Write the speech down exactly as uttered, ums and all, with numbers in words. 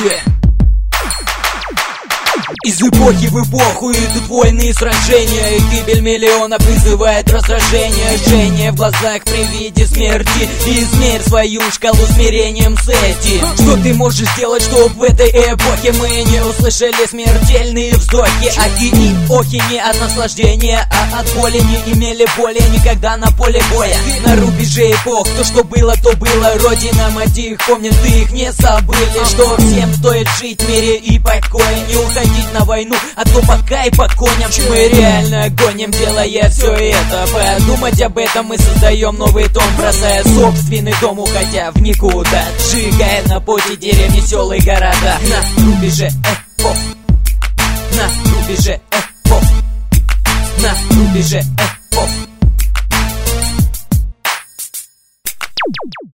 Yeah. Из эпохи в эпоху идут войны и сражения, и гибель миллиона призывает раздражение. Жжение в глазах при виде смерти, и измерь свою шкалу смирением с этим. Что ты можешь сделать, чтоб в этой эпохе мы не услышали смертельные вздохи? Ахи и охи не от наслаждения, а от боли, не имели боли никогда на поле боя. На рубеже эпох, то что было, то было. Родина, мать их помнит, ты их не забыли. Что всем стоит жить в мире и покое, не уходить на войну, а то пока и по коням. Мы реально гоним, делая все это. Подумать об этом мы создаем новый том, бросая собственный дом, уходя в никуда, сжигая на пути деревни, села и города. На рубеже эпох, на рубеже эпох, на рубеже эпох.